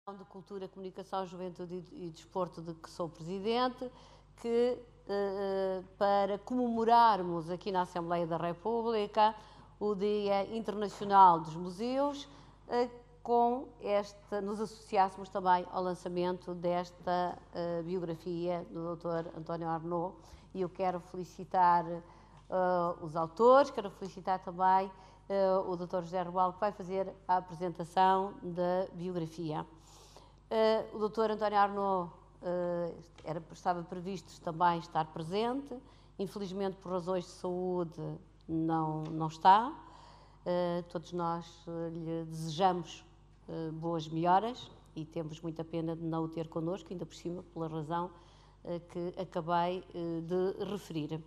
de Cultura, Comunicação, Juventude e Desporto, de que sou presidente, que para comemorarmos aqui na Assembleia da República o Dia Internacional dos Museus, nos associássemos também ao lançamento desta biografia do Dr. António Arnaud, e eu quero felicitar os autores, quero felicitar também o Dr. José Rubal, que vai fazer a apresentação da biografia. O Dr. António Arnaud estava previsto também estar presente, infelizmente por razões de saúde não está. Todos nós lhe desejamos boas melhoras e temos muita pena de não o ter connosco, ainda por cima pela razão que acabei de referir.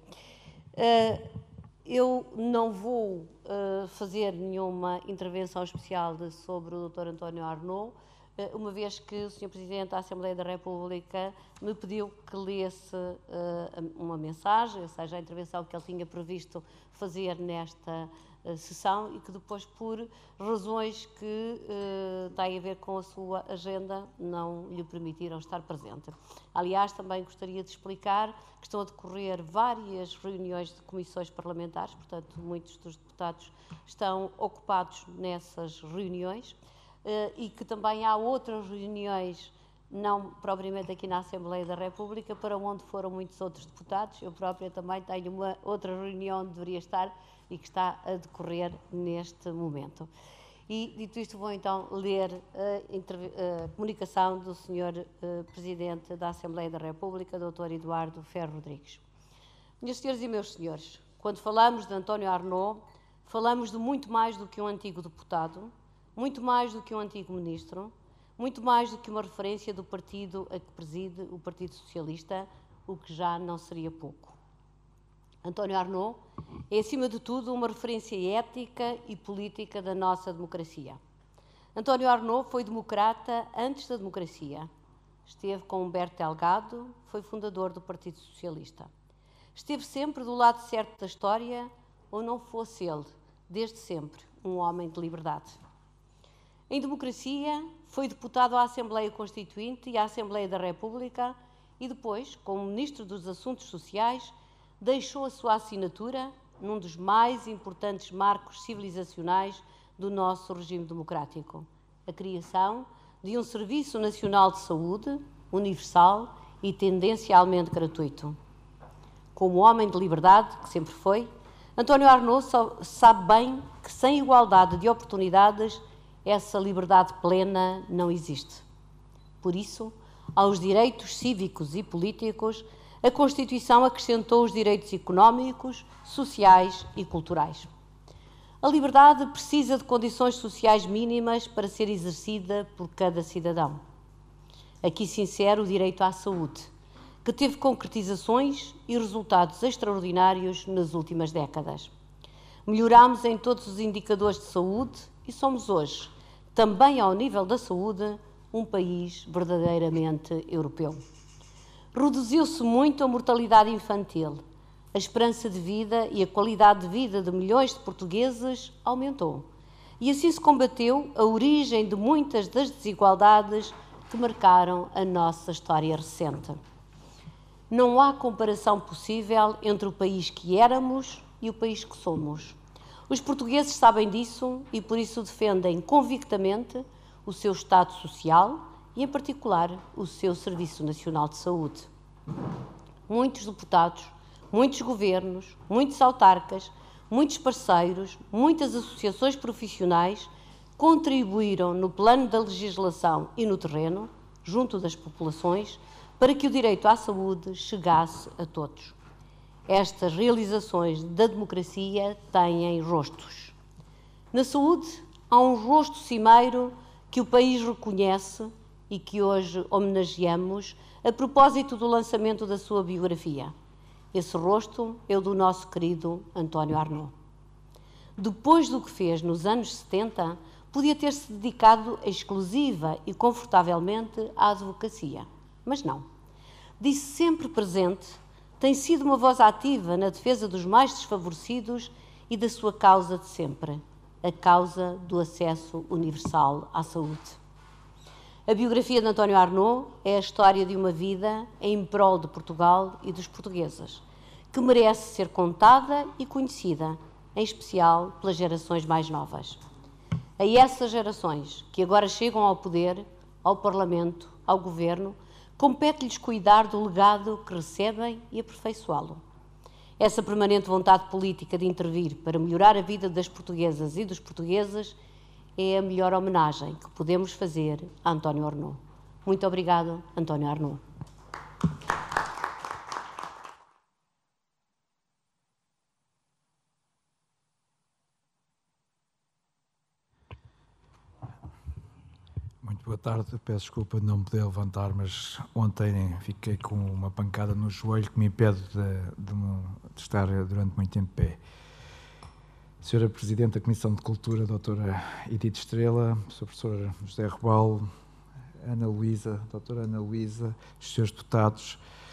Eu não vou fazer nenhuma intervenção especial sobre o Dr. António Arnaud, uma vez que o Sr. Presidente da Assembleia da República me pediu que lesse uma mensagem, ou seja, a intervenção que ele tinha previsto fazer nesta sessão e que depois, por razões que têm a ver com a sua agenda, não lhe permitiram estar presente. Aliás, também gostaria de explicar que estão a decorrer várias reuniões de comissões parlamentares, portanto, muitos dos deputados estão ocupados nessas reuniões, e que também há outras reuniões, não propriamente aqui na Assembleia da República, para onde foram muitos outros deputados. Eu própria também tenho uma outra reunião onde deveria estar e que está a decorrer neste momento. E, dito isto, vou então ler a comunicação do Sr. Presidente da Assembleia da República, Dr. Eduardo Ferro Rodrigues. Minhas senhoras e meus senhores, quando falamos de António Arnaud, falamos de muito mais do que um antigo deputado, muito mais do que um antigo ministro, muito mais do que uma referência do partido a que preside, o Partido Socialista, o que já não seria pouco. António Arnaud é, acima de tudo, uma referência ética e política da nossa democracia. António Arnaud foi democrata antes da democracia. Esteve com Humberto Delgado, foi fundador do Partido Socialista. Esteve sempre do lado certo da história, ou não fosse ele, desde sempre, um homem de liberdade. Em democracia, foi deputado à Assembleia Constituinte e à Assembleia da República e depois, como Ministro dos Assuntos Sociais, deixou a sua assinatura num dos mais importantes marcos civilizacionais do nosso regime democrático, a criação de um Serviço Nacional de Saúde universal e tendencialmente gratuito. Como homem de liberdade, que sempre foi, António Arnaud sabe bem que sem igualdade de oportunidades essa liberdade plena não existe. Por isso, aos direitos cívicos e políticos, a Constituição acrescentou os direitos económicos, sociais e culturais. A liberdade precisa de condições sociais mínimas para ser exercida por cada cidadão. Aqui se insere o direito à saúde, que teve concretizações e resultados extraordinários nas últimas décadas. Melhoramos em todos os indicadores de saúde e somos hoje, também ao nível da saúde, um país verdadeiramente europeu. Reduziu-se muito a mortalidade infantil, a esperança de vida e a qualidade de vida de milhões de portugueses aumentou. E assim se combateu a origem de muitas das desigualdades que marcaram a nossa história recente. Não há comparação possível entre o país que éramos e o país que somos. Os portugueses sabem disso e por isso defendem convictamente o seu Estado Social e, em particular, o seu Serviço Nacional de Saúde. Muitos deputados, muitos governos, muitos autarcas, muitos parceiros, muitas associações profissionais contribuíram no plano da legislação e no terreno, junto das populações, para que o direito à saúde chegasse a todos. Estas realizações da democracia têm rostos. Na saúde, há um rosto cimeiro que o país reconhece e que hoje homenageamos a propósito do lançamento da sua biografia. Esse rosto é o do nosso querido António Arnaud. Depois do que fez nos anos 70, podia ter-se dedicado exclusiva e confortavelmente à advocacia. Mas não. Disse sempre presente, tem sido uma voz ativa na defesa dos mais desfavorecidos e da sua causa de sempre, a causa do acesso universal à saúde. A biografia de António Arnaud é a história de uma vida em prol de Portugal e dos portugueses, que merece ser contada e conhecida, em especial pelas gerações mais novas. A essas gerações que agora chegam ao poder, ao Parlamento, ao Governo, compete-lhes cuidar do legado que recebem e aperfeiçoá-lo. Essa permanente vontade política de intervir para melhorar a vida das portuguesas e dos portugueses é a melhor homenagem que podemos fazer a António Arnaud. Muito obrigado, António Arnaud. Muito boa tarde, peço desculpa de não poder levantar, mas ontem fiquei com uma pancada no joelho que me impede de estar durante muito tempo de pé. Senhora Presidente da Comissão de Cultura, Doutora Edith Estrela, Sr. Professor José Rebalo, Doutora Ana Luísa, os senhores deputados,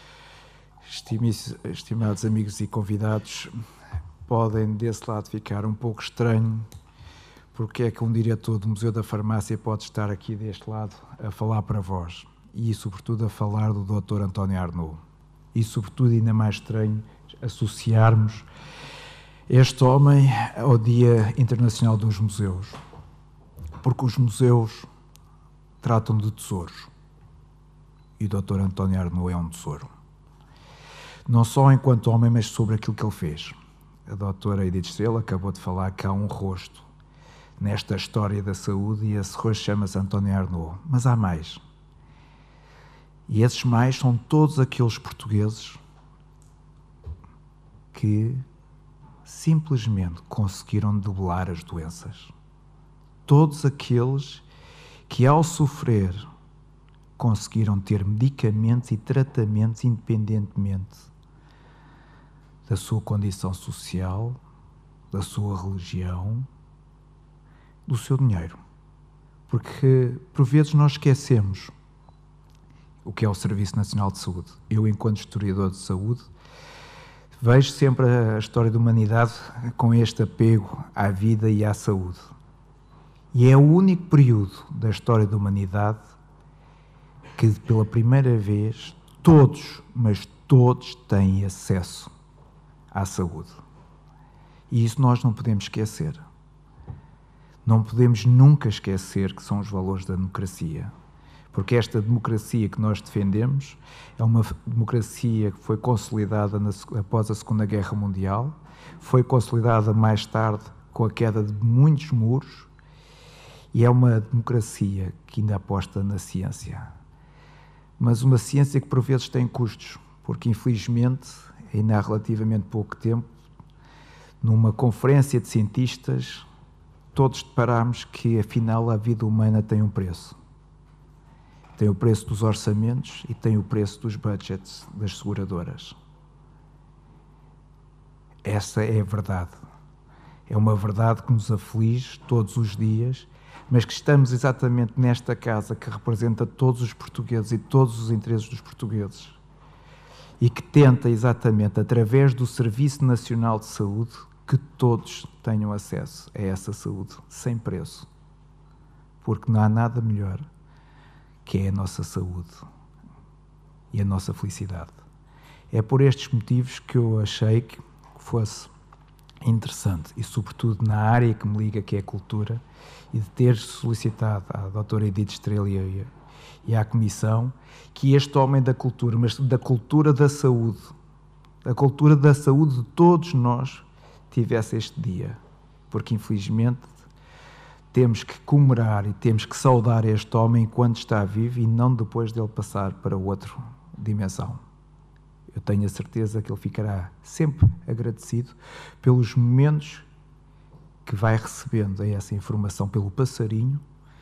estimados amigos e convidados, podem desse lado ficar um pouco estranho porque é que um diretor do Museu da Farmácia pode estar aqui deste lado a falar para vós e sobretudo a falar do Dr. António Arnaud. E sobretudo ainda mais estranho associarmos este homem ao Dia Internacional dos Museus, porque os museus tratam de tesouros e o Dr. António Arnaud é um tesouro. Não só enquanto homem, mas sobre aquilo que ele fez. A doutora Edith Estrela acabou de falar que há um rosto nesta história da saúde e esse rosto chama-se António Arnaud. Mas há mais. E esses mais são todos aqueles portugueses que simplesmente conseguiram debelar as doenças. Todos aqueles que, ao sofrer, conseguiram ter medicamentos e tratamentos independentemente da sua condição social, da sua religião, do seu dinheiro. Porque, por vezes, nós esquecemos o que é o Serviço Nacional de Saúde. Eu, enquanto historiador de saúde, vejo sempre a história da humanidade com este apego à vida e à saúde. E é o único período da história da humanidade que, pela primeira vez, todos, mas todos têm acesso à saúde. E isso nós não podemos esquecer. Não podemos nunca esquecer que são os valores da democracia. Porque esta democracia que nós defendemos é uma democracia que foi consolidada após a Segunda Guerra Mundial, foi consolidada mais tarde com a queda de muitos muros e é uma democracia que ainda aposta na ciência. Mas uma ciência que por vezes tem custos, porque infelizmente, ainda há relativamente pouco tempo, numa conferência de cientistas, todos deparámos que afinal a vida humana tem um preço. Tem o preço dos orçamentos e tem o preço dos budgets das seguradoras. Essa é a verdade. É uma verdade que nos aflige todos os dias, mas que estamos exatamente nesta casa que representa todos os portugueses e todos os interesses dos portugueses e que tenta exatamente, através do Serviço Nacional de Saúde, que todos tenham acesso a essa saúde, sem preço. Porque não há nada melhor que é a nossa saúde e a nossa felicidade. É por estes motivos que eu achei que fosse interessante, e sobretudo na área que me liga, que é a cultura, e de ter solicitado à doutora Edith Estrela e à Comissão que este homem da cultura, mas da cultura da saúde de todos nós, tivesse este dia. Porque, infelizmente, temos que comemorar e temos que saudar este homem enquanto está vivo e não depois dele passar para outra dimensão. Eu tenho a certeza que ele ficará sempre agradecido pelos momentos que vai recebendo a essa informação, pelo passarinho,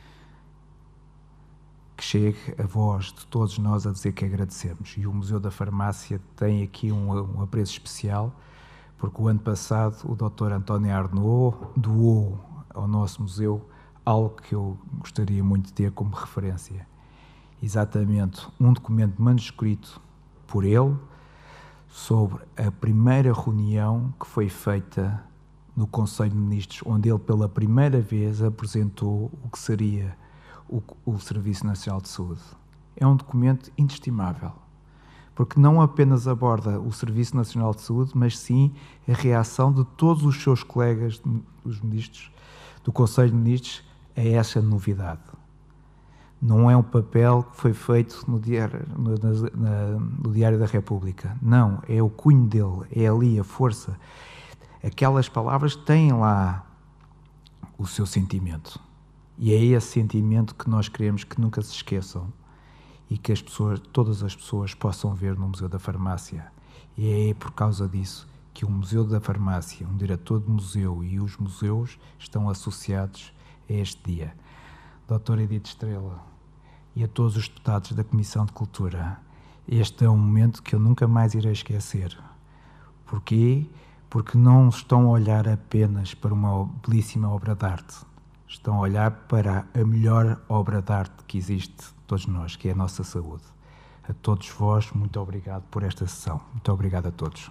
que chegue a voz de todos nós a dizer que agradecemos. E o Museu da Farmácia tem aqui um apreço especial, porque o ano passado o Dr. António Arnaud doou ao nosso museu algo que eu gostaria muito de ter como referência. Exatamente um documento manuscrito por ele sobre a primeira reunião que foi feita no Conselho de Ministros, onde ele pela primeira vez apresentou o que seria o Serviço Nacional de Saúde. É um documento inestimável, porque não apenas aborda o Serviço Nacional de Saúde, mas sim a reação de todos os seus colegas, os ministros, do Conselho de Ministros, a essa novidade. Não é um papel que foi feito no Diário da República. Não, é o cunho dele, é ali a força. Aquelas palavras têm lá o seu sentimento. E é esse sentimento que nós queremos que nunca se esqueçam e que todas as pessoas possam ver no Museu da Farmácia. E é por causa disso que o Museu da Farmácia, um diretor de museu e os museus estão associados a este dia. Dr. Edith Estrela e a todos os deputados da Comissão de Cultura, este é um momento que eu nunca mais irei esquecer. Porquê? Porque não estão a olhar apenas para uma belíssima obra de arte. Estão a olhar para a melhor obra de arte que existe de todos nós, que é a nossa saúde. A todos vós, muito obrigado por esta sessão. Muito obrigado a todos.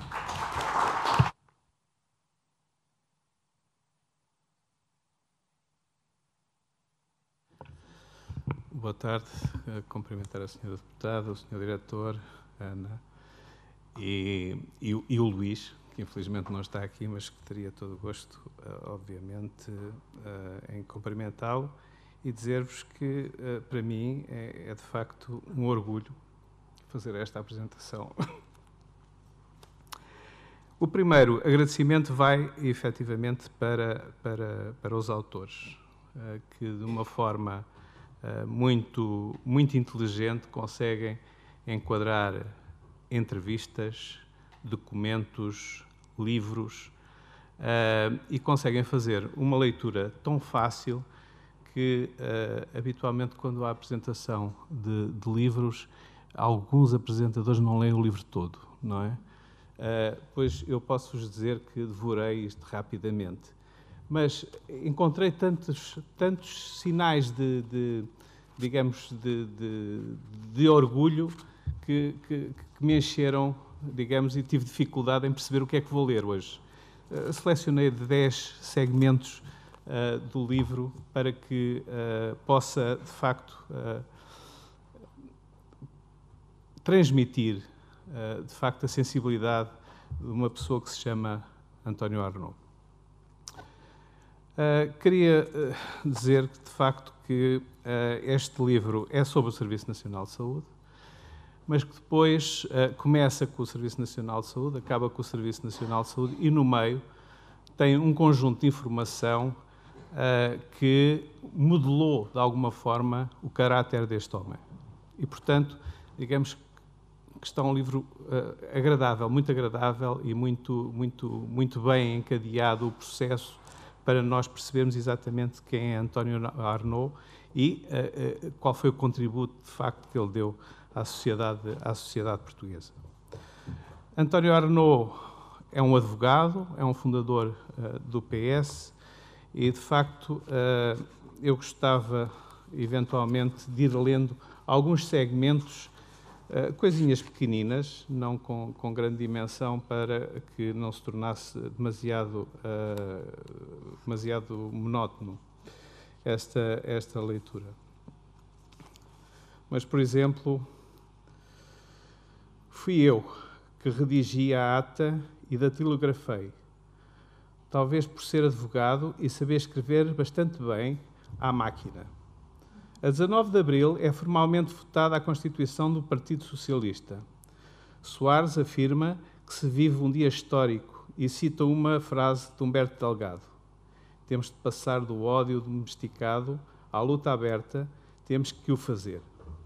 Boa tarde. Cumprimentar a senhora deputada, o senhor diretor, a Ana e o Luís, que infelizmente não está aqui, mas que teria todo o gosto, obviamente, em cumprimentá-lo e dizer-vos que, para mim, é de facto um orgulho fazer esta apresentação. O primeiro agradecimento vai, efetivamente, para os autores, que, de uma forma muito inteligente, conseguem enquadrar entrevistas, documentos, livros, e conseguem fazer uma leitura tão fácil que, habitualmente, quando há apresentação de livros, alguns apresentadores não leem o livro todo, não é? Pois eu posso-vos dizer que devorei isto rapidamente. Mas encontrei tantos sinais digamos, de orgulho que me encheram, digamos, e tive dificuldade em perceber o que é que vou ler hoje. Selecionei 10 segmentos do livro para que possa, de facto, transmitir, de facto, a sensibilidade de uma pessoa que se chama António Arnaud. Queria dizer que, de facto, que este livro é sobre o Serviço Nacional de Saúde, mas que depois começa com o Serviço Nacional de Saúde, acaba com o Serviço Nacional de Saúde e, no meio, tem um conjunto de informação que modelou, de alguma forma, o caráter deste homem. E, portanto, digamos que está um livro agradável e muito bem encadeado o processo para nós percebermos exatamente quem é António Arnaud e qual foi o contributo, de facto, que ele deu à sociedade portuguesa. António Arnaud é um advogado, é um fundador do PS e, de facto, eu gostava, eventualmente, de ir lendo alguns segmentos, coisinhas pequeninas, não com grande dimensão, para que não se tornasse demasiado monótono esta leitura. Mas, por exemplo, fui eu que redigi a ata e datilografei, talvez por ser advogado e saber escrever bastante bem à máquina. A 19 de abril é formalmente votada a Constituição do Partido Socialista. Soares afirma que se vive um dia histórico e cita uma frase de Humberto Delgado. Temos de passar do ódio domesticado à luta aberta, temos que o fazer.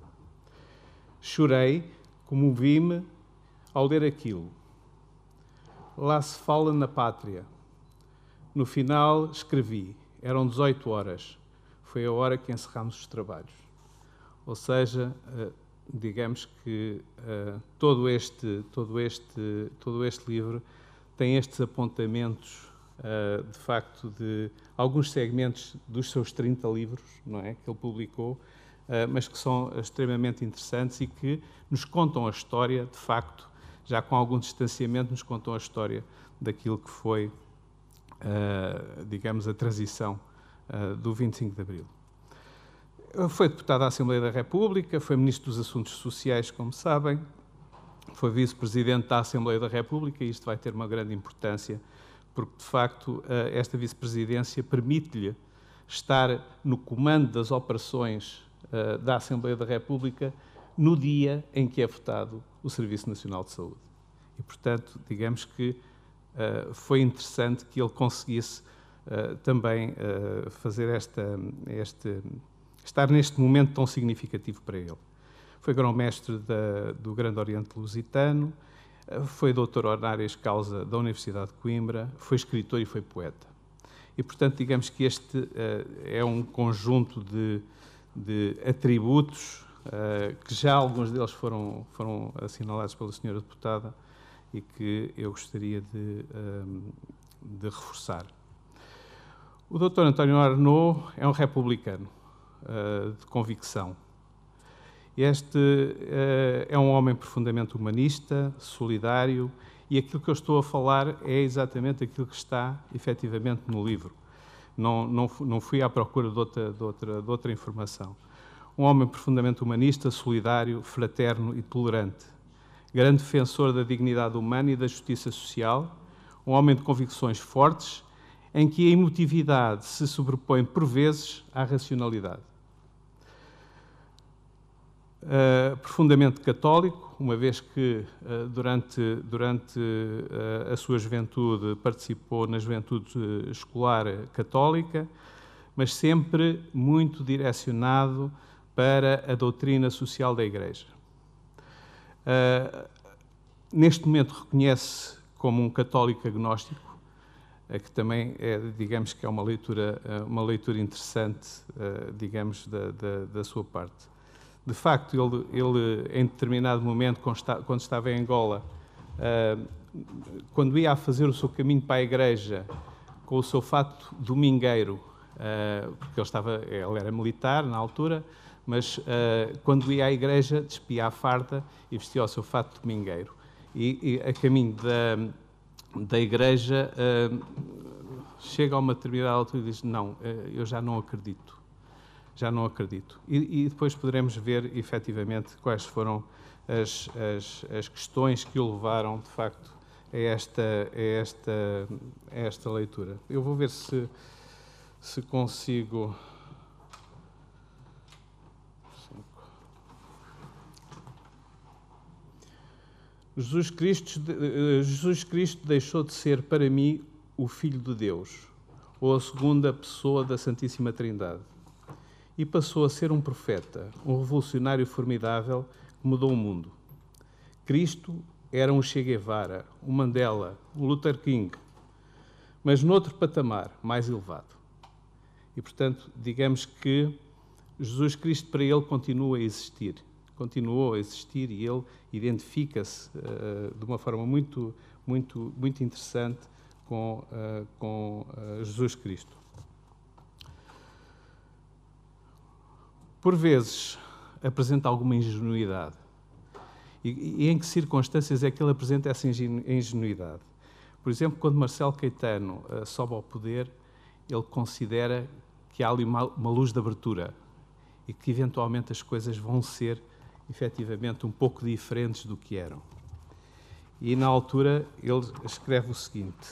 Chorei, comovi-me ao ler aquilo. Lá se fala na pátria. No final escrevi, eram 18 horas. Foi a hora que encerramos os trabalhos. Ou seja, digamos que todo este livro tem estes apontamentos, de facto, de alguns segmentos dos seus 30 livros, não é, que ele publicou, mas que são extremamente interessantes e que nos contam a história, de facto, já com algum distanciamento, nos contam a história daquilo que foi, digamos, a transição do 25 de Abril. Foi deputado à Assembleia da República, foi Ministro dos Assuntos Sociais, como sabem, foi Vice-Presidente da Assembleia da República, e isto vai ter uma grande importância, porque, de facto, esta Vice-Presidência permite-lhe estar no comando das operações da Assembleia da República no dia em que é votado o Serviço Nacional de Saúde. E, portanto, digamos que foi interessante que ele conseguisse também fazer estar neste momento tão significativo para ele. Foi grão-mestre do Grande Oriente Lusitano, foi doutor honoris causa da Universidade de Coimbra, foi escritor e foi poeta. E, portanto, digamos que este é um conjunto de atributos que já alguns deles foram assinalados pela senhora deputada e que eu gostaria de reforçar. O Dr. António Arnaud é um republicano de convicção. Este é um homem profundamente humanista, solidário, e aquilo que eu estou a falar é exatamente aquilo que está, efetivamente, no livro. Não fui à procura de outra informação. Um homem profundamente humanista, solidário, fraterno e tolerante. Grande defensor da dignidade humana e da justiça social. Um homem de convicções fortes, em que a emotividade se sobrepõe, por vezes, à racionalidade. Profundamente católico, uma vez que durante a sua juventude participou na juventude escolar católica, mas sempre muito direcionado para a doutrina social da Igreja. Neste momento reconhece como um católico agnóstico, que também digamos que é uma leitura interessante, digamos, da sua parte. De facto, ele em determinado momento, quando estava em Angola, quando ia a fazer o seu caminho para a igreja, com o seu fato domingueiro, porque ele era militar na altura, mas quando ia à igreja, despia a farda e vestia o seu fato domingueiro. E a caminho da igreja, chega a uma determinada altura e diz: não, eu já não acredito. Já não acredito. E depois poderemos ver, efetivamente, quais foram as questões que o levaram, de facto, a esta leitura. Eu vou ver se consigo... Jesus Cristo deixou de ser, para mim, o Filho de Deus, ou a segunda pessoa da Santíssima Trindade, e passou a ser um profeta, um revolucionário formidável que mudou o mundo. Cristo era um Che Guevara, um Mandela, um Luther King, mas noutro patamar, mais elevado. E, portanto, digamos que Jesus Cristo, para ele, continuou a existir e ele identifica-se de uma forma muito interessante com Jesus Cristo. Por vezes, apresenta alguma ingenuidade. E em que circunstâncias é que ele apresenta essa ingenuidade? Por exemplo, quando Marcelo Caetano sobe ao poder, ele considera que há ali uma luz de abertura e que, eventualmente, as coisas vão ser, efetivamente, um pouco diferentes do que eram. E, na altura, ele escreve o seguinte: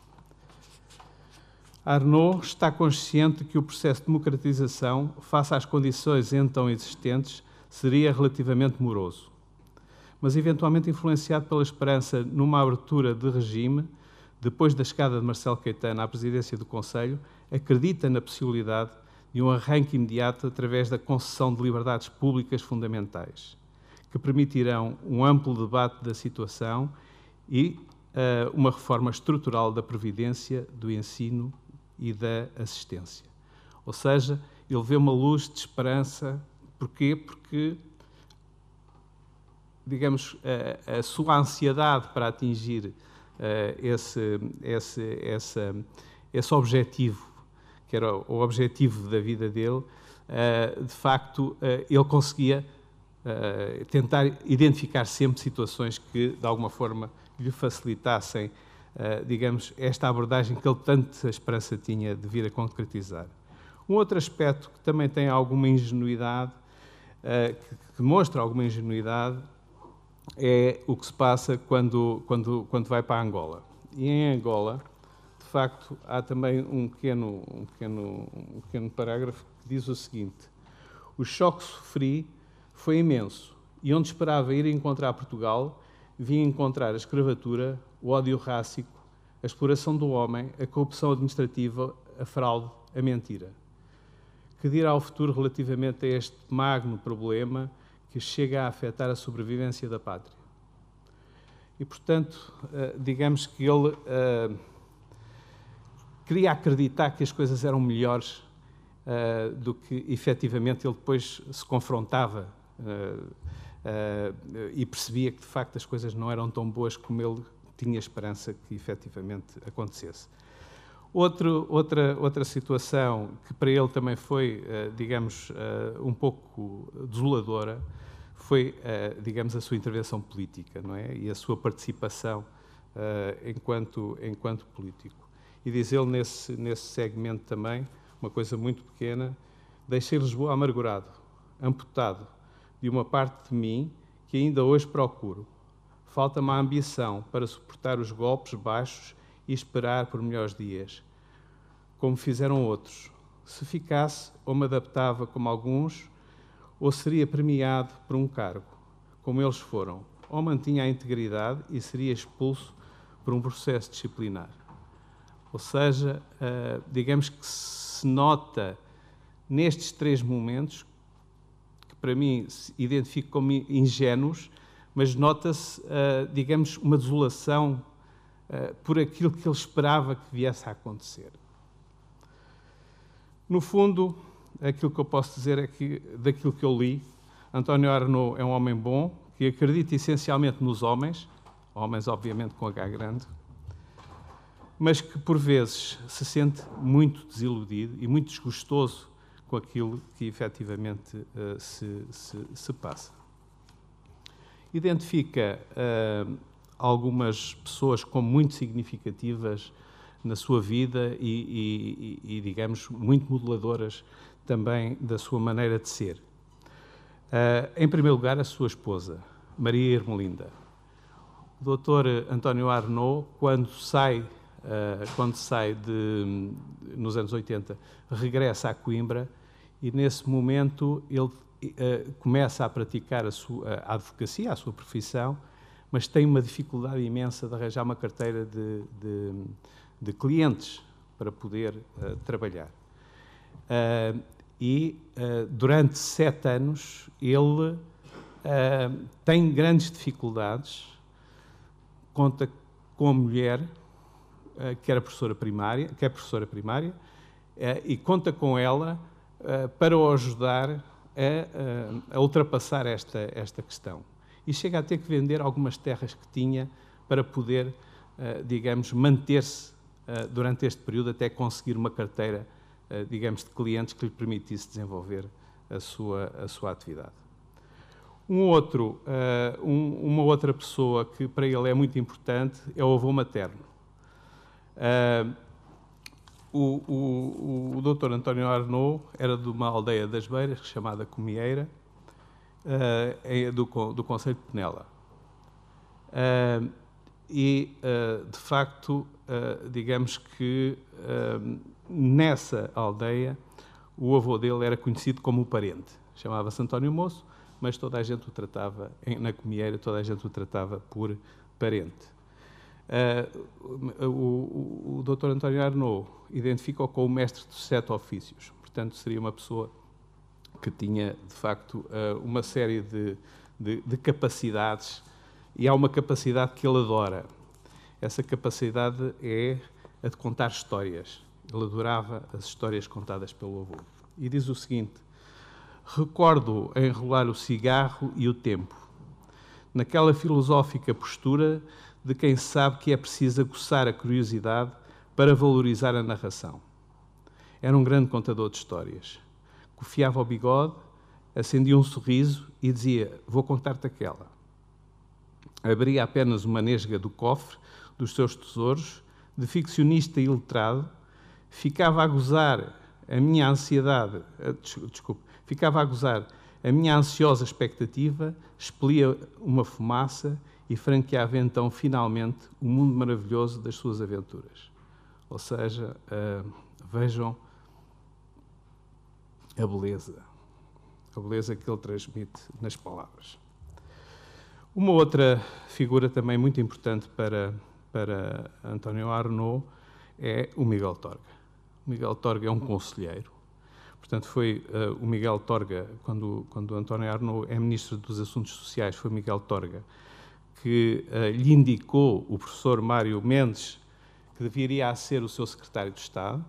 Arnaud está consciente que o processo de democratização, face às condições então existentes, seria relativamente moroso, mas eventualmente influenciado pela esperança numa abertura de regime, depois da chegada de Marcelo Caetano à presidência do Conselho, acredita na possibilidade de um arranque imediato através da concessão de liberdades públicas fundamentais, que permitirão um amplo debate da situação e uma reforma estrutural da previdência, do ensino e da assistência. Ou seja, ele vê uma luz de esperança. Porquê? Porque, digamos, a sua ansiedade para atingir esse objetivo, que era o objetivo da vida dele, de facto, ele conseguia tentar identificar sempre situações que, de alguma forma, lhe facilitassem, digamos, esta abordagem que ele tanta esperança tinha de vir a concretizar. Um outro aspecto que também tem alguma ingenuidade, que mostra alguma ingenuidade, é o que se passa quando vai para Angola. E em Angola, de facto, há também um pequeno parágrafo que diz o seguinte: o choque que sofri foi imenso, e onde esperava ir encontrar Portugal, vim encontrar a escravatura, o ódio rássico, a exploração do homem, a corrupção administrativa, a fraude, a mentira. Que dirá o futuro relativamente a este magno problema que chega a afetar a sobrevivência da pátria? E, portanto, digamos que ele queria acreditar que as coisas eram melhores do que, efetivamente, ele depois se confrontava e percebia que, de facto, as coisas não eram tão boas como ele tinha esperança que, efetivamente, acontecesse. Outra situação que para ele também foi, digamos, um pouco desoladora, foi, digamos, a sua intervenção política, não é? E a sua participação enquanto político. E diz ele nesse segmento também, uma coisa muito pequena: deixei Lisboa amargurado, amputado de uma parte de mim que ainda hoje procuro. Falta-me a ambição para suportar os golpes baixos e esperar por melhores dias, como fizeram outros. Se ficasse, ou me adaptava como alguns, ou seria premiado por um cargo, como eles foram, ou mantinha a integridade e seria expulso por um processo disciplinar. Ou seja, digamos que se nota nestes três momentos, que para mim se identifico como ingênuos, mas nota-se, digamos, uma desolação por aquilo que ele esperava que viesse a acontecer. No fundo, aquilo que eu posso dizer é que, daquilo que eu li, António Arnaud é um homem bom, que acredita essencialmente nos homens, obviamente com H grande, mas que por vezes se sente muito desiludido e muito desgostoso com aquilo que efetivamente se passa. Identifica algumas pessoas como muito significativas na sua vida e, digamos, muito modeladoras também da sua maneira de ser. Em primeiro lugar, a sua esposa, Maria Ermelinda. O Dr. António Arnaud, quando sai nos anos 80, regressa a Coimbra e, nesse momento, ele começa a praticar a advocacia, a sua profissão, mas tem uma dificuldade imensa de arranjar uma carteira de clientes para poder trabalhar. Durante 7 anos, ele tem grandes dificuldades, conta com a mulher, que é professora primária, e conta com ela para o ajudar a ultrapassar esta questão. E chega a ter que vender algumas terras que tinha para poder, digamos, manter-se durante este período até conseguir uma carteira, digamos, de clientes que lhe permitisse desenvolver a sua atividade. Uma outra pessoa que para ele é muito importante é o avô materno. O Dr. António Arnaud era de uma aldeia das Beiras, chamada Comieira, do concelho de Penela. De facto, digamos que nessa aldeia o avô dele era conhecido como o parente. Chamava-se António Moço, mas toda a gente o tratava, na Comieira, toda a gente o tratava por parente. O Dr. António Arnaud identifica-o como o mestre dos 7 ofícios. Portanto, seria uma pessoa que tinha, de facto, uma série de capacidades, e há uma capacidade que ele adora. Essa capacidade é a de contar histórias. Ele adorava as histórias contadas pelo avô. E diz o seguinte: recordo a enrolar o cigarro e o tempo, naquela filosófica postura de quem sabe que é preciso aguçar a curiosidade para valorizar a narração. Era um grande contador de histórias. Cofiava o bigode, acendia um sorriso e dizia: vou contar-te aquela. Abria apenas uma nesga do cofre dos seus tesouros, de ficcionista iletrado, ficava a gozar a minha ansiedade, desculpe, ficava a gozar, a minha ansiosa expectativa expelia uma fumaça e franqueava então, finalmente, o mundo maravilhoso das suas aventuras. Ou seja, vejam a beleza que ele transmite nas palavras. Uma outra figura também muito importante para António Arnaud é o Miguel Torga. O Miguel Torga é um conselheiro. Portanto, foi o Miguel Torga, quando António Arnaud é Ministro dos Assuntos Sociais, foi Miguel Torga que lhe indicou o professor Mário Mendes que deveria ser o seu secretário de Estado.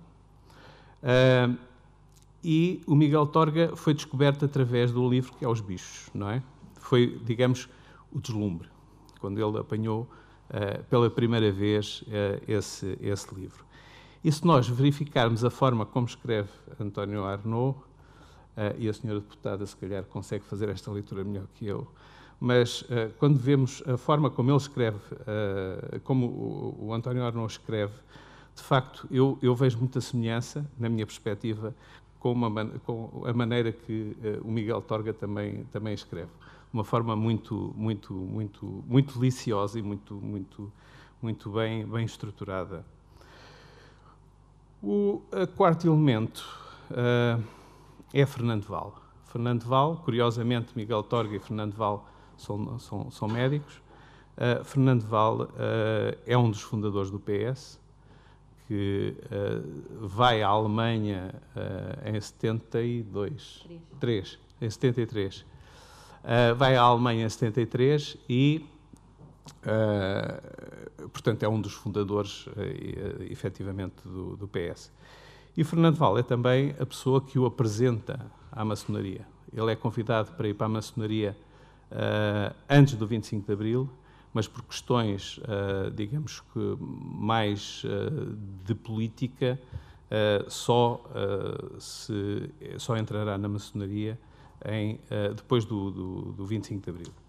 E o Miguel Torga foi descoberto através do livro que é Os Bichos, não é? Foi, digamos, o deslumbre, quando ele apanhou pela primeira vez esse livro. E se nós verificarmos a forma como escreve António Arnaud, e a senhora deputada se calhar consegue fazer esta leitura melhor que eu, mas quando vemos a forma como ele escreve, como o António Arnaud escreve, de facto eu vejo muita semelhança, na minha perspectiva, com a maneira que o Miguel Torga também escreve. Uma forma muito deliciosa e muito bem estruturada. O quarto elemento é Fernando Val. Fernando Val, curiosamente, Miguel Torga e Fernando Val são médicos. Fernando Val é um dos fundadores do PS, que vai à Alemanha em 73. Vai à Alemanha em 73 e, portanto, é um dos fundadores, efetivamente, do PS. E Fernando Val é também a pessoa que o apresenta à maçonaria. Ele é convidado para ir para a maçonaria antes do 25 de Abril, mas por questões, digamos que mais de política, só entrará na maçonaria depois do 25 de Abril.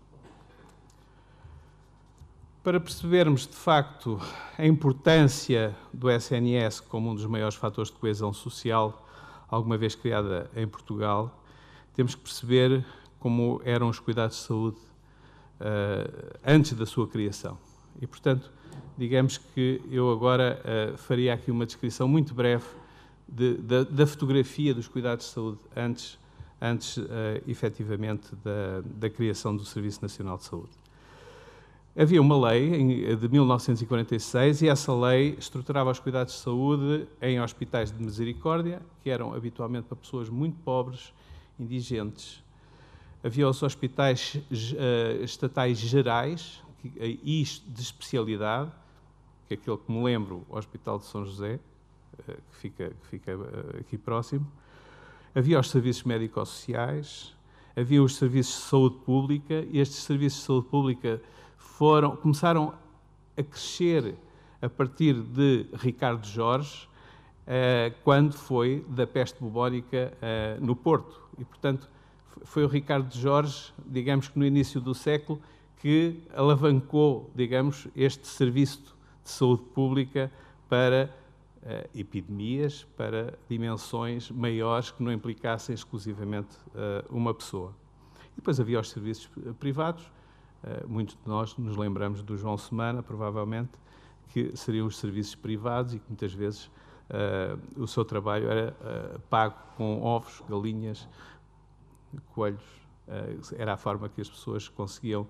Para percebermos, de facto, a importância do SNS como um dos maiores fatores de coesão social alguma vez criada em Portugal, temos que perceber como eram os cuidados de saúde antes da sua criação. E, portanto, digamos que eu agora faria aqui uma descrição muito breve da fotografia dos cuidados de saúde antes efetivamente, da criação do Serviço Nacional de Saúde. Havia uma lei de 1946 e essa lei estruturava os cuidados de saúde em hospitais de misericórdia, que eram habitualmente para pessoas muito pobres, indigentes. Havia os hospitais estatais gerais e de especialidade, que é aquele que me lembro, o Hospital de São José, que fica aqui próximo. Havia os serviços médico-sociais, havia os serviços de saúde pública, e estes serviços de saúde pública começaram a crescer a partir de Ricardo Jorge, quando foi da peste bubónica no Porto. E, portanto, foi o Ricardo Jorge, digamos que no início do século, que alavancou, digamos, este serviço de saúde pública para epidemias, para dimensões maiores que não implicassem exclusivamente uma pessoa. E depois havia os serviços privados, muitos de nós nos lembramos do João Semana, provavelmente, que seriam os serviços privados e que muitas vezes o seu trabalho era pago com ovos, galinhas, coelhos. Era a forma que as pessoas conseguiam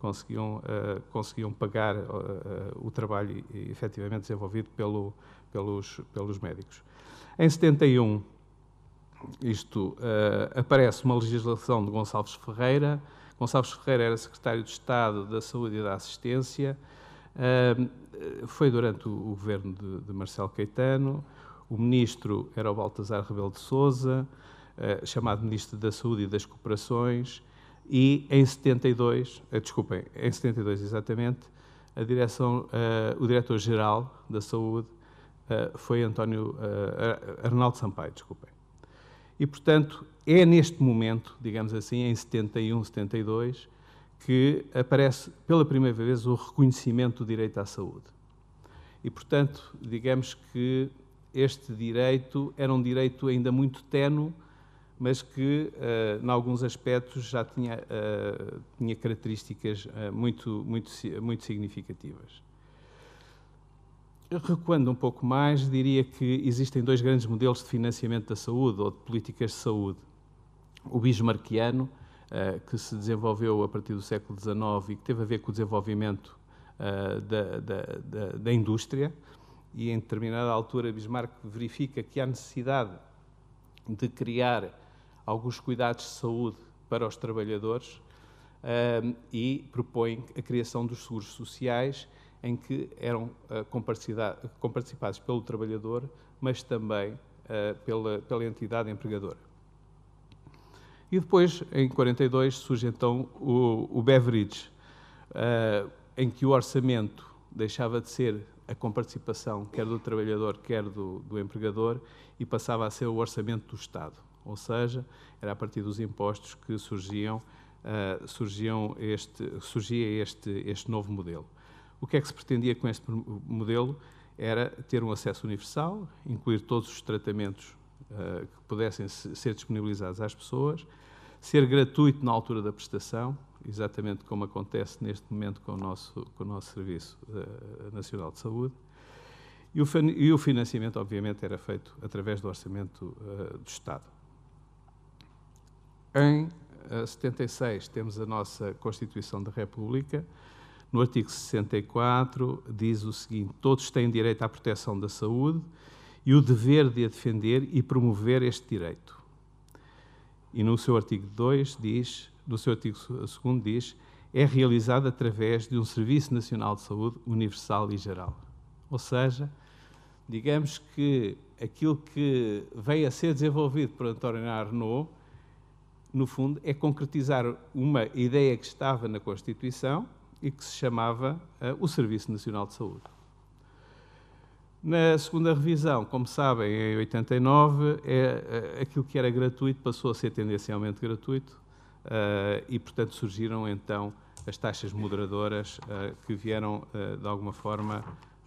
pagar o trabalho efetivamente desenvolvido pelos médicos. Em 71, aparece uma legislação de Gonçalves Ferreira. Gonçalves Ferreira era secretário de Estado da Saúde e da Assistência. Foi durante o governo de Marcelo Caetano. O ministro era o Baltasar Rebelo de Sousa, chamado Ministro da Saúde e das Cooperações. E em 72 exatamente, o diretor-geral da Saúde foi Arnaldo Sampaio, desculpem. E, portanto, é neste momento, digamos assim, em 71, 72, que aparece pela primeira vez o reconhecimento do direito à saúde. E, portanto, digamos que este direito era um direito ainda muito ténue, mas que, em alguns aspectos, já tinha características muito significativas. Recuando um pouco mais, diria que existem dois grandes modelos de financiamento da saúde, ou de políticas de saúde. O bismarckiano, que se desenvolveu a partir do século XIX e que teve a ver com o desenvolvimento da indústria, e em determinada altura Bismarck verifica que há necessidade de criar alguns cuidados de saúde para os trabalhadores e propõe a criação dos seguros sociais, em que eram comparticipados pelo trabalhador, mas também pela entidade empregadora. E depois, em 42, surge então o Beveridge, em que o orçamento deixava de ser a comparticipação quer do trabalhador, quer do empregador, e passava a ser o orçamento do Estado. Ou seja, era a partir dos impostos que surgia este novo modelo. O que é que se pretendia com este modelo? Era ter um acesso universal, incluir todos os tratamentos que pudessem ser disponibilizados às pessoas, ser gratuito na altura da prestação, exatamente como acontece neste momento com o nosso Serviço Nacional de Saúde, e o financiamento, obviamente, era feito através do orçamento do Estado. Em 76 temos a nossa Constituição da República. No artigo 64 diz o seguinte: todos têm direito à proteção da saúde e o dever de a defender e promover este direito. E no seu artigo 2 diz, no seu artigo 2 diz, é realizado através de um Serviço Nacional de Saúde universal e geral. Ou seja, digamos que aquilo que veio a ser desenvolvido por António Arnaud, no fundo, é concretizar uma ideia que estava na Constituição e que se chamava o Serviço Nacional de Saúde. Na segunda revisão, como sabem, em 89, aquilo que era gratuito passou a ser tendencialmente gratuito e, portanto, surgiram então as taxas moderadoras que vieram, de alguma forma,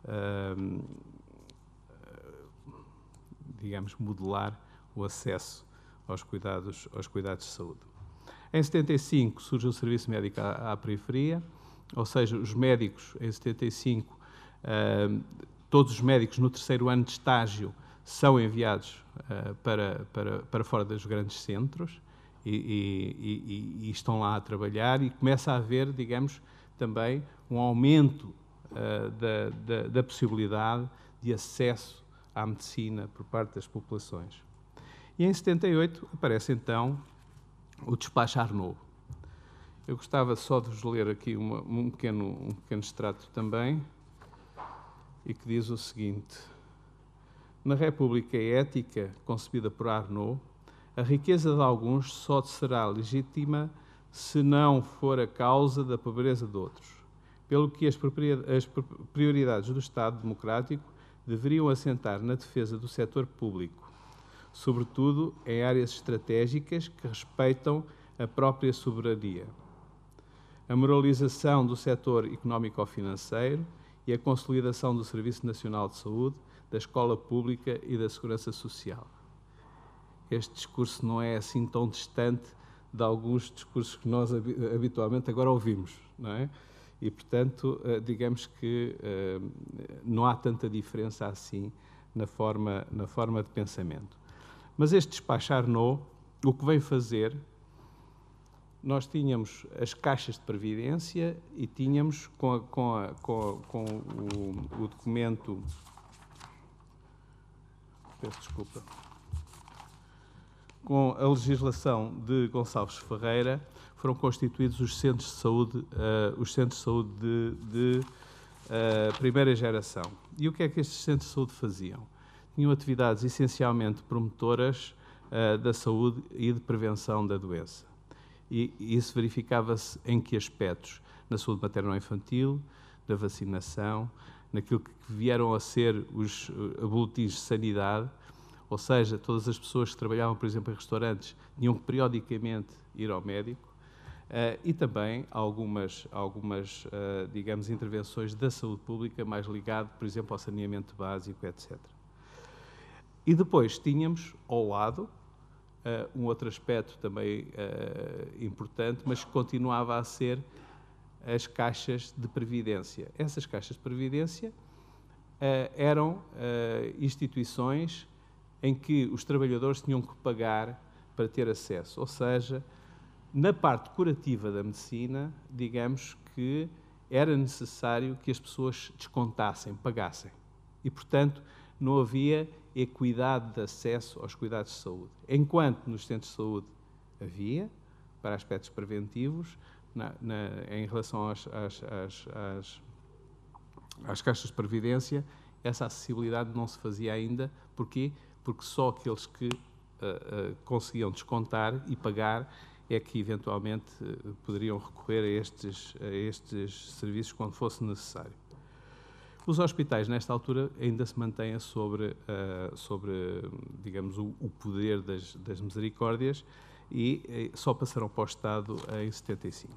digamos, modelar o acesso aos cuidados de saúde. Em 75 surge o Serviço Médico à periferia, ou seja, os médicos, em 75, todos os médicos no terceiro ano de estágio são enviados para fora dos grandes centros e estão lá a trabalhar, e começa a haver, digamos, também um aumento da possibilidade de acesso à medicina por parte das populações. E em 78 aparece então o despacho Arnaud. Eu gostava só de vos ler aqui um pequeno extrato também, e que diz o seguinte: na República Ética, concebida por Arnaud, a riqueza de alguns só será legítima se não for a causa da pobreza de outros, pelo que as prioridades do Estado democrático deveriam assentar na defesa do setor público, sobretudo em áreas estratégicas que respeitam a própria soberania. A moralização do setor económico-financeiro e a consolidação do Serviço Nacional de Saúde, da escola pública e da segurança social. Este discurso não é assim tão distante de alguns discursos que nós habitualmente agora ouvimos, não é? E, portanto, digamos que não há tanta diferença assim na forma de pensamento. Mas este despacho Arnaud, o que vem fazer, nós tínhamos as caixas de previdência e tínhamos com o documento, peço desculpa, com a legislação de Gonçalves Ferreira, foram constituídos os centros de saúde, de primeira geração. E o que é que estes centros de saúde faziam? Tinham atividades essencialmente promotoras da saúde e de prevenção da doença. E isso verificava-se em que aspectos? Na saúde materno-infantil, na vacinação, naquilo que vieram a ser os boletins de sanidade, ou seja, todas as pessoas que trabalhavam, por exemplo, em restaurantes, tinham que periodicamente ir ao médico, e também algumas digamos, intervenções da saúde pública mais ligado, por exemplo, ao saneamento básico, etc. E depois tínhamos ao lado um outro aspecto também importante, mas que continuava a ser as caixas de previdência. Essas caixas de previdência eram instituições em que os trabalhadores tinham que pagar para ter acesso. Ou seja, na parte curativa da medicina, digamos que era necessário que as pessoas descontassem, pagassem. E, portanto, não havia equidade de acesso aos cuidados de saúde. Enquanto nos centros de saúde havia, para aspectos preventivos, em relação às caixas de previdência, essa acessibilidade não se fazia ainda. Porquê? Porque só aqueles que conseguiam descontar e pagar é que, eventualmente, poderiam recorrer a estes serviços quando fosse necessário. Os hospitais, nesta altura, ainda se mantêm sobre digamos, o poder das misericórdias e só passarão para o Estado em 75.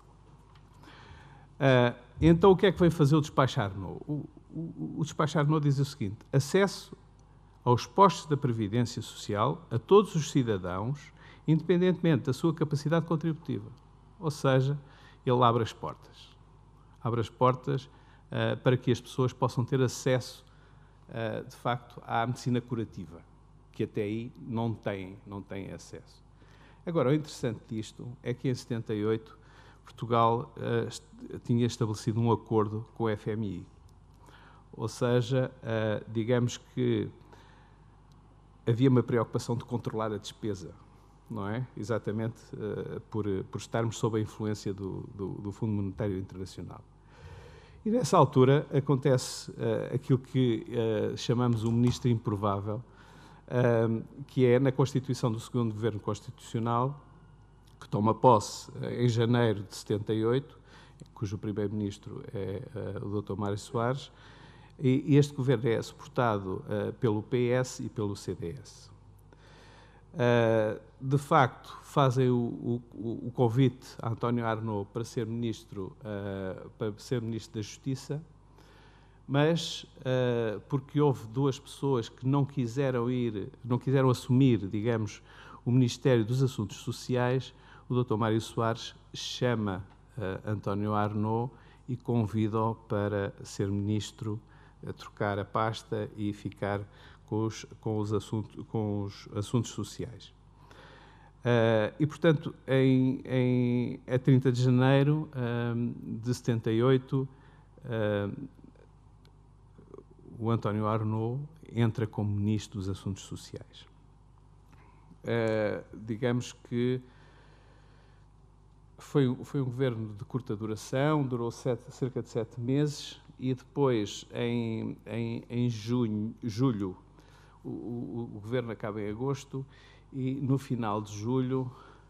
Então, o que é que veio fazer o despacho Arnaud? O despacho Arnaud diz o seguinte: acesso aos postos da Previdência Social a todos os cidadãos, independentemente da sua capacidade contributiva. Ou seja, ele abre as portas. Abre as portas para que as pessoas possam ter acesso, de facto, à medicina curativa, que até aí não têm acesso. Agora, o interessante disto é que em 78 Portugal tinha estabelecido um acordo com o FMI. Ou seja, digamos que havia uma preocupação de controlar a despesa, não é? Exatamente por estarmos sob a influência do Fundo Monetário Internacional. E nessa altura acontece aquilo que chamamos o ministro improvável, que é na constituição do segundo governo constitucional, que toma posse em janeiro de 78, cujo primeiro-ministro é o Dr. Mário Soares, e este governo é suportado pelo PS e pelo CDS. De facto, fazem o convite a António Arnaud para ser ministro da Justiça, mas porque houve duas pessoas que não quiseram assumir, digamos, o Ministério dos Assuntos Sociais, o Dr. Mário Soares chama António Arnaud e convida-o para ser ministro, a trocar a pasta e ficar com os assuntos sociais. E, portanto, a 30 de janeiro de 78, o António Arnaud entra como Ministro dos Assuntos Sociais. Digamos que foi um governo de curta duração, durou cerca de 7 meses, e depois, em julho, o governo acaba em agosto, e no final de julho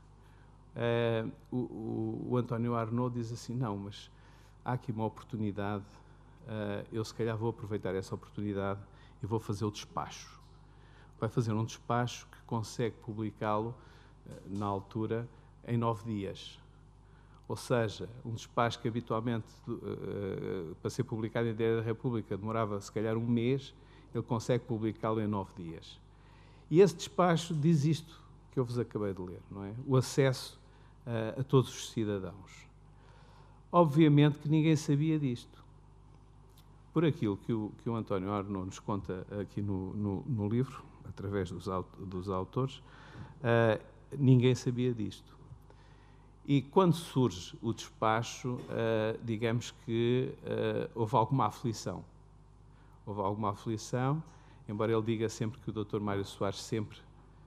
o António Arnaud diz assim: não, mas há aqui uma oportunidade, eu se calhar vou aproveitar essa oportunidade e vou fazer o despacho. Vai fazer um despacho que consegue publicá-lo, na altura, em 9 dias. Ou seja, um despacho que habitualmente, para ser publicado em Diário da República, demorava se calhar um mês, ele consegue publicá-lo em 9 dias. E esse despacho diz isto que eu vos acabei de ler, não é? O acesso a todos os cidadãos. Obviamente que ninguém sabia disto. Por aquilo que o António Arnaud nos conta aqui no livro, através dos autores, ninguém sabia disto. E quando surge o despacho, digamos que houve alguma aflição. Houve alguma aflição, embora ele diga sempre que o Dr. Mário Soares sempre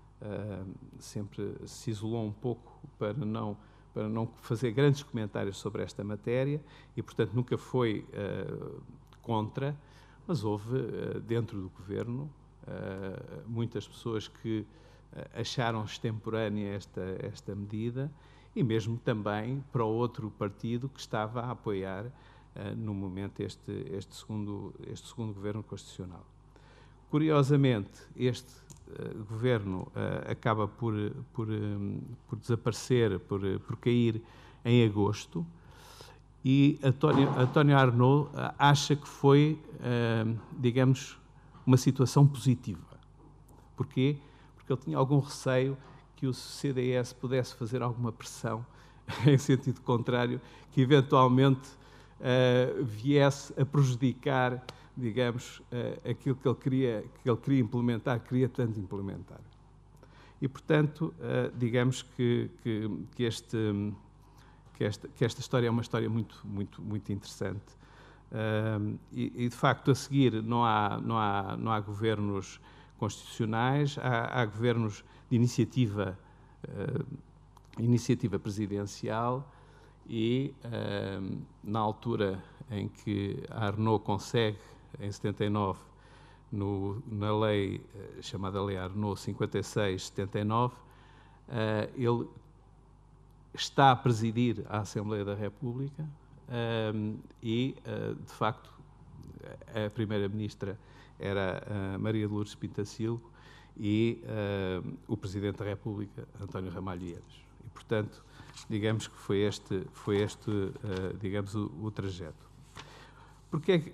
se isolou um pouco para não fazer grandes comentários sobre esta matéria e, portanto, nunca foi contra, mas houve dentro do governo muitas pessoas que acharam extemporânea esta medida, e mesmo também para o outro partido que estava a apoiar no momento este segundo governo constitucional. Curiosamente, este governo acaba por desaparecer, por cair em agosto, e António Arnaud acha que foi, digamos, uma situação positiva. Porquê? Porque ele tinha algum receio que o CDS pudesse fazer alguma pressão em sentido contrário, que eventualmente viesse a prejudicar, digamos, aquilo que ele queria implementar, queria tanto implementar. E, portanto, digamos que esta história é uma história muito interessante. E, de facto, a seguir não há governos constitucionais, há governos de iniciativa presidencial e, na altura em que Arnault consegue, em 79, na lei chamada Lei Arnault 56/79, ele está a presidir a Assembleia da República e, de facto, a primeira-ministra era Maria de Lourdes Pintacilgo e o Presidente da República, António Ramalho Eanes. E, portanto, digamos que foi este digamos, o trajeto. Porque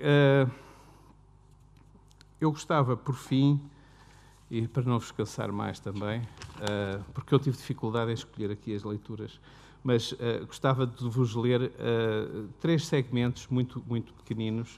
eu gostava, por fim, e para não vos cansar mais também, porque eu tive dificuldade em escolher aqui as leituras, mas gostava de vos ler 3 segmentos muito pequeninos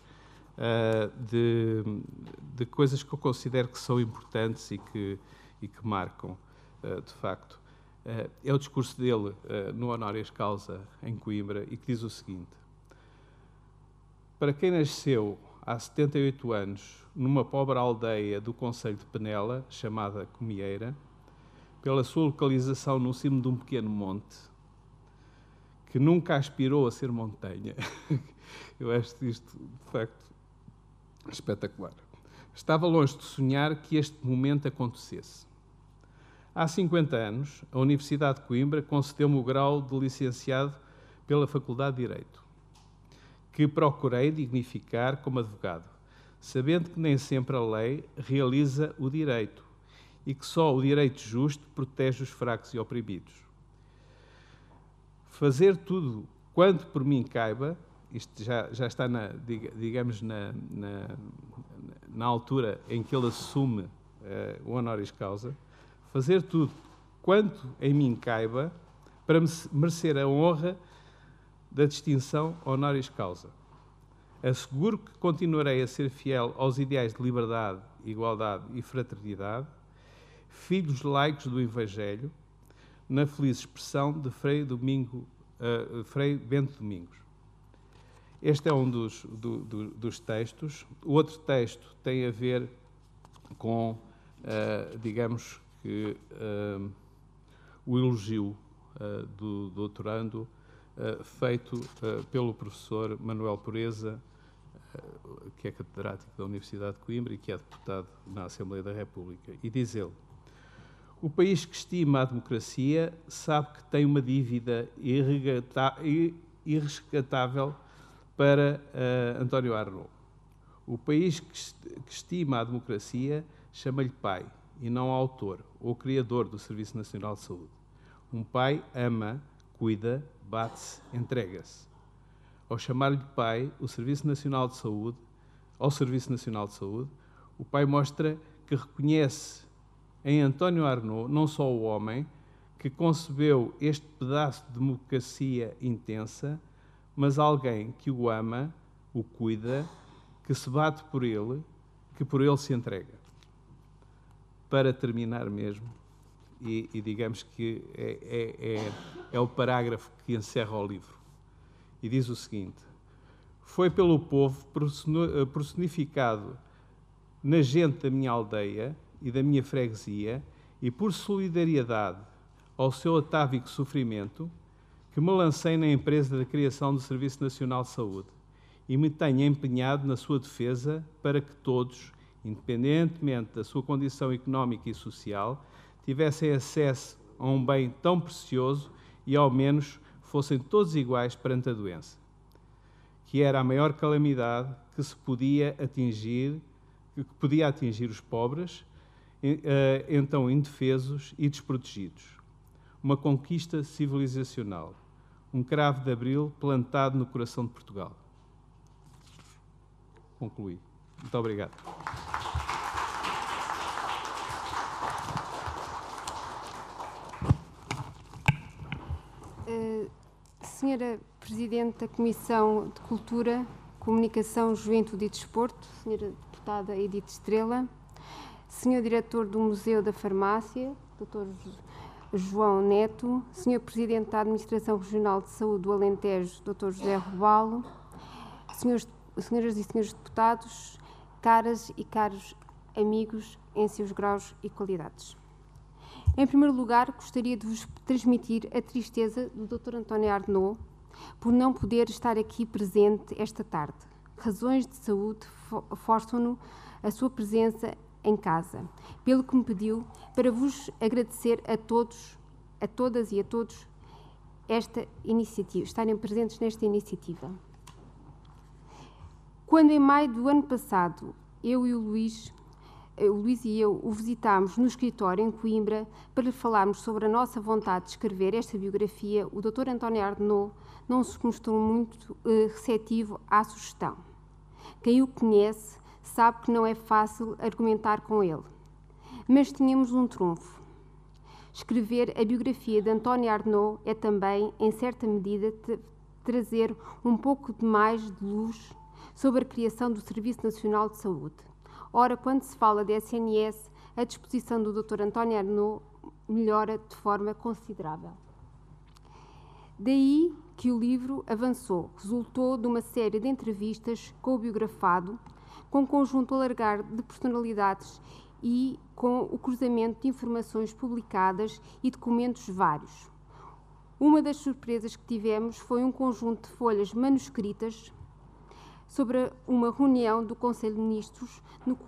de coisas que eu considero que são importantes e que marcam, de facto. É o discurso dele no Honoris Causa, em Coimbra, e que diz o seguinte: para quem nasceu há 78 anos numa pobre aldeia do concelho de Penela, chamada Comieira, pela sua localização no cimo de um pequeno monte, que nunca aspirou a ser montanha. Eu acho isto, de facto, espetacular. Estava longe de sonhar que este momento acontecesse. Há 50 anos, a Universidade de Coimbra concedeu-me o grau de licenciado pela Faculdade de Direito, que procurei dignificar como advogado, sabendo que nem sempre a lei realiza o direito e que só o direito justo protege os fracos e oprimidos. Fazer tudo quanto por mim caiba, isto já está, digamos, na altura em que ele assume o honoris causa, fazer tudo quanto em mim caiba para merecer a honra da distinção honoris causa. Asseguro que continuarei a ser fiel aos ideais de liberdade, igualdade e fraternidade, filhos laicos do Evangelho, na feliz expressão de Frei Bento Domingos. Este é um dos textos. O outro texto tem a ver com, digamos que, o elogio do doutorando feito pelo professor Manuel Pureza, que é catedrático da Universidade de Coimbra e que é deputado na Assembleia da República. E diz ele: o país que estima a democracia sabe que tem uma dívida irresgatável para António Arnault. O país que estima a democracia chama-lhe pai, e não autor ou criador do Serviço Nacional de Saúde. Um pai ama, cuida, bate-se, entrega-se. Ao chamar-lhe pai ao Serviço Nacional de Saúde, o pai mostra que reconhece em António Arnault não só o homem que concebeu este pedaço de democracia intensa, mas alguém que o ama, o cuida, que se bate por ele, que por ele se entrega. Para terminar mesmo, e digamos que é o parágrafo que encerra o livro, e diz o seguinte: foi pelo povo personificado na gente da minha aldeia e da minha freguesia, e por solidariedade ao seu atávico sofrimento, que me lancei na empresa da criação do Serviço Nacional de Saúde e me tenho empenhado na sua defesa para que todos, independentemente da sua condição económica e social, tivessem acesso a um bem tão precioso e, ao menos, fossem todos iguais perante a doença, que era a maior calamidade que podia atingir os pobres, então indefesos e desprotegidos. Uma conquista civilizacional, um cravo de abril plantado no coração de Portugal. Concluí. Muito obrigado. Senhora Presidente da Comissão de Cultura, Comunicação, Juventude e Desporto, Senhora Deputada Edith Estrela, Senhor Diretor do Museu da Farmácia, Dr. João Neto, Senhor Presidente da Administração Regional de Saúde do Alentejo, Dr. José Robalo, Senhoras e Senhores Deputados, caras e caros amigos em seus graus e qualidades. Em primeiro lugar, gostaria de vos transmitir a tristeza do Dr. António Arnaud por não poder estar aqui presente esta tarde. Razões de saúde forçam-no a sua presença em casa, pelo que me pediu para vos agradecer a todos, a todas e a todos esta iniciativa, estarem presentes nesta iniciativa. Quando em maio do ano passado eu e o Luís e eu o visitámos no escritório em Coimbra para lhe falarmos sobre a nossa vontade de escrever esta biografia, o Dr. António Arnaud não se mostrou muito receptivo à sugestão. Quem o conhece sabe que não é fácil argumentar com ele. Mas tínhamos um trunfo. Escrever a biografia de António Arnaud é também, em certa medida, trazer um pouco de mais de luz sobre a criação do Serviço Nacional de Saúde. Ora, quando se fala de SNS, a disposição do Dr. António Arnaud melhora de forma considerável. Daí que o livro avançou, resultou de uma série de entrevistas com o biografado, com um conjunto alargado de personalidades e com o cruzamento de informações publicadas e documentos vários. Uma das surpresas que tivemos foi um conjunto de folhas manuscritas sobre uma reunião do Conselho de Ministros,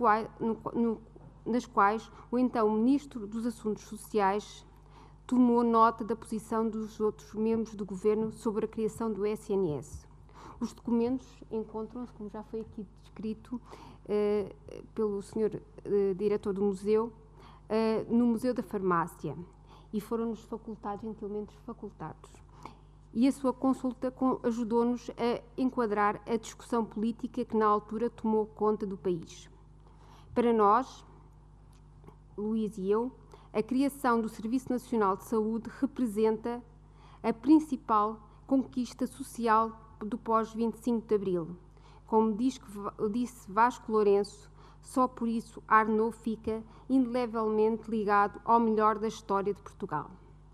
nas quais o então Ministro dos Assuntos Sociais tomou nota da posição dos outros membros do Governo sobre a criação do SNS. Os documentos encontram-se, como já foi aqui descrito pelo Sr. Diretor do Museu, no Museu da Farmácia e foram-nos facultados, gentilmente facultados. E a sua consulta ajudou-nos a enquadrar a discussão política que na altura tomou conta do país. Para nós, Luís e eu, a criação do Serviço Nacional de Saúde representa a principal conquista social do pós-25 de Abril. Como disse Vasco Lourenço, só por isso Arnaud fica indelevelmente ligado ao melhor da história de Portugal.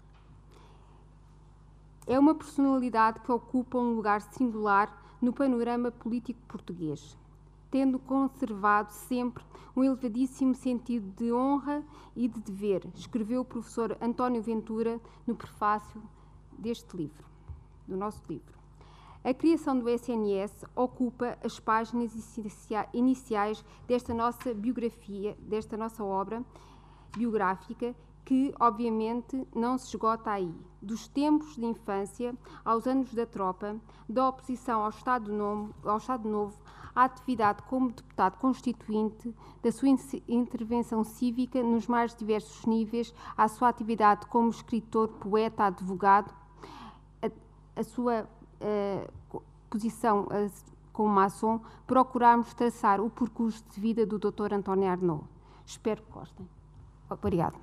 É uma personalidade que ocupa um lugar singular no panorama político português, tendo conservado sempre um elevadíssimo sentido de honra e de dever, escreveu o professor António Ventura no prefácio deste livro, do nosso livro. A criação do SNS ocupa as páginas iniciais desta nossa biografia, desta nossa obra biográfica, que, obviamente, não se esgota aí. Dos tempos de infância aos anos da tropa, da oposição ao Estado Novo, à atividade como deputado constituinte, da sua intervenção cívica nos mais diversos níveis, à sua atividade como escritor, poeta, advogado, a sua posição como maçom, procurarmos traçar o percurso de vida do Dr. António Arnaud. Espero que gostem. Obrigada.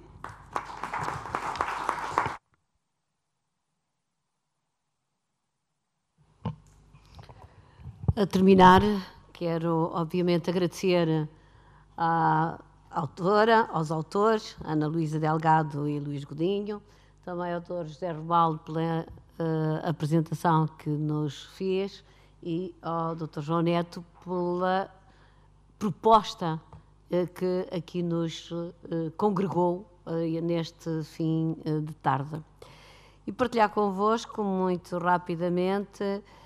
A terminar, quero obviamente agradecer à autora, aos autores, Ana Luísa Delgado e Luís Godinho, também ao Dr. José Robalo pela apresentação que nos fez e ao Dr. João Neto pela proposta que aqui nos congregou neste fim de tarde. E partilhar convosco muito rapidamente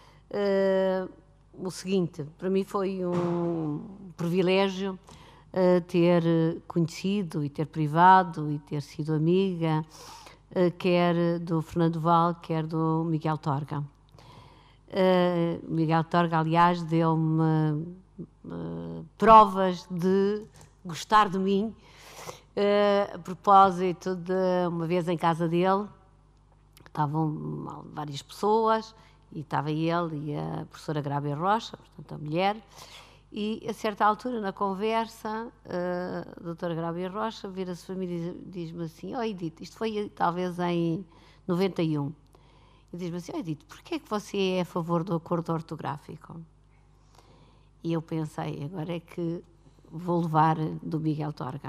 o seguinte: para mim foi um privilégio ter conhecido e ter privado e ter sido amiga quer do Fernando Val, quer do Miguel Torga. Miguel Torga, aliás, deu-me provas de gostar de mim a propósito de uma vez em casa dele, estavam várias pessoas e estava ele e a professora Grábia Rocha, portanto a mulher, e a certa altura na conversa a doutora Grábia Rocha vira-se para mim e diz-me assim: "Oh Edith, isto foi talvez em 91, e e diz-me assim: Edith, porquê é que você é a favor do acordo ortográfico? E eu pensei, agora é que vou levar do Miguel Torga.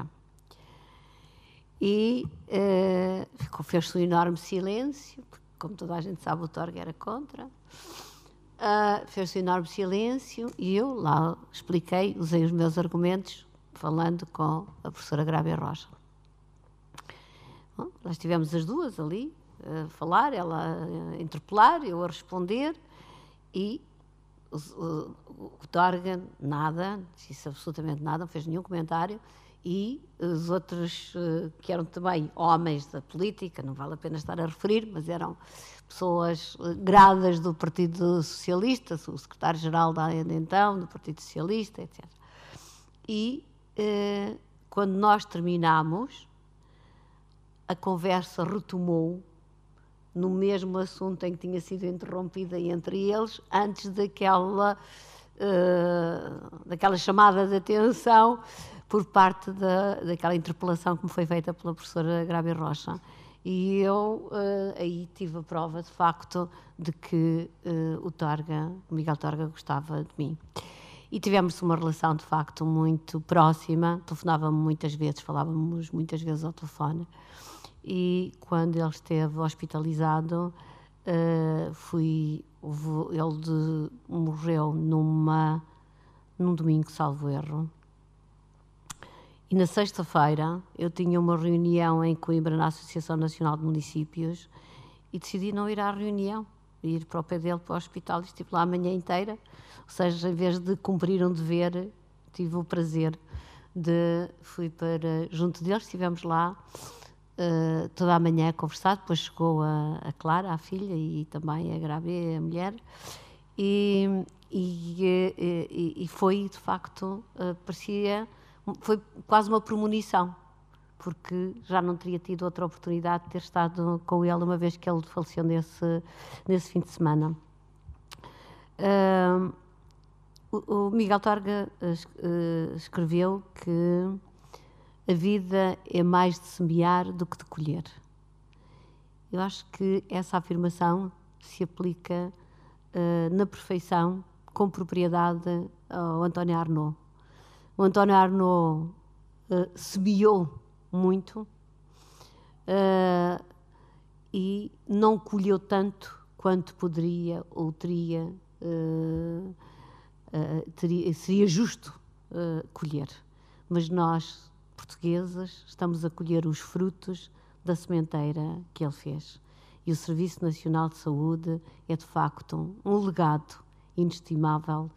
E fez-se um enorme silêncio, porque, como toda a gente sabe, o Torga era contra. Fez-se um enorme silêncio e eu lá expliquei, usei os meus argumentos, falando com a professora Grábia Rocha. Bom, nós estivemos as duas ali a falar, ela a interpelar, eu a responder, e o Torga nada, disse absolutamente nada, não fez nenhum comentário, e os outros, que eram também homens da política, não vale a pena estar a referir, mas eram pessoas gradas do Partido Socialista, o secretário-geral da então, do Partido Socialista, etc. E quando nós terminámos, a conversa retomou no mesmo assunto em que tinha sido interrompida entre eles, antes daquela chamada de atenção por parte daquela interpelação que me foi feita pela professora Grábia Rocha. E eu aí tive a prova, de facto, de que o Miguel Torga gostava de mim. E tivemos uma relação, de facto, muito próxima, telefonava-me muitas vezes, falávamos muitas vezes ao telefone. E quando ele esteve hospitalizado, ele morreu num domingo, salvo erro. E na sexta-feira eu tinha uma reunião em Coimbra, na Associação Nacional de Municípios, e decidi não ir à reunião, ir para o pé dele, para o hospital, e estive lá a manhã inteira. Ou seja, em vez de cumprir um dever, tive o prazer fui para junto deles, estivemos lá toda a manhã a conversar. Depois chegou a Clara, a filha, e também a Grábia, a mulher, e foi, de facto, foi quase uma premonição, porque já não teria tido outra oportunidade de ter estado com ele, uma vez que ele faleceu nesse fim de semana. O Miguel Torga escreveu que a vida é mais de semear do que de colher. Eu acho que essa afirmação se aplica na perfeição, com propriedade, ao António Arnaud. O António Arnaud semeou muito e não colheu tanto quanto poderia ou seria justo colher. Mas nós, portugueses, estamos a colher os frutos da sementeira que ele fez. E o Serviço Nacional de Saúde é, de facto, um legado inestimável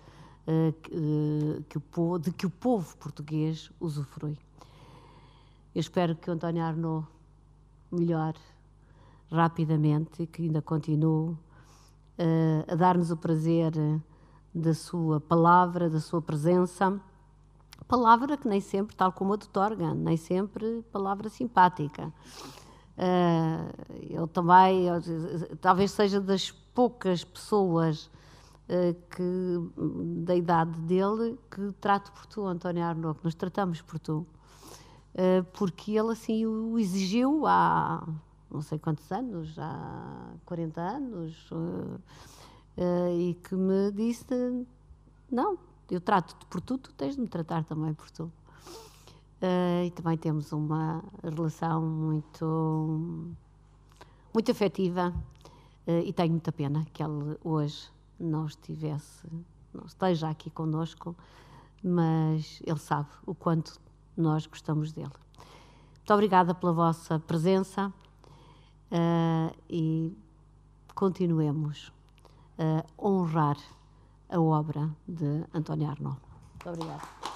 de que o povo português usufrui. Eu espero que o António Arnaud melhore rapidamente e que ainda continue a dar-nos o prazer da sua palavra, da sua presença. Palavra que nem sempre, tal como a do Torga, nem sempre palavra simpática. Eu também, talvez seja das poucas pessoas da idade dele que trato por tu, António Arnaud, que nos tratamos por tu. Porque ele assim o exigiu há não sei quantos anos, há 40 anos, e que me disse: não, eu trato-te por tu, tu tens de me tratar também por tu. E também temos uma relação muito afetiva, e tenho muita pena que ele hoje não esteja aqui connosco, mas ele sabe o quanto nós gostamos dele. Muito obrigada pela vossa presença, e continuemos a honrar a obra de António Arnaud. Muito obrigada.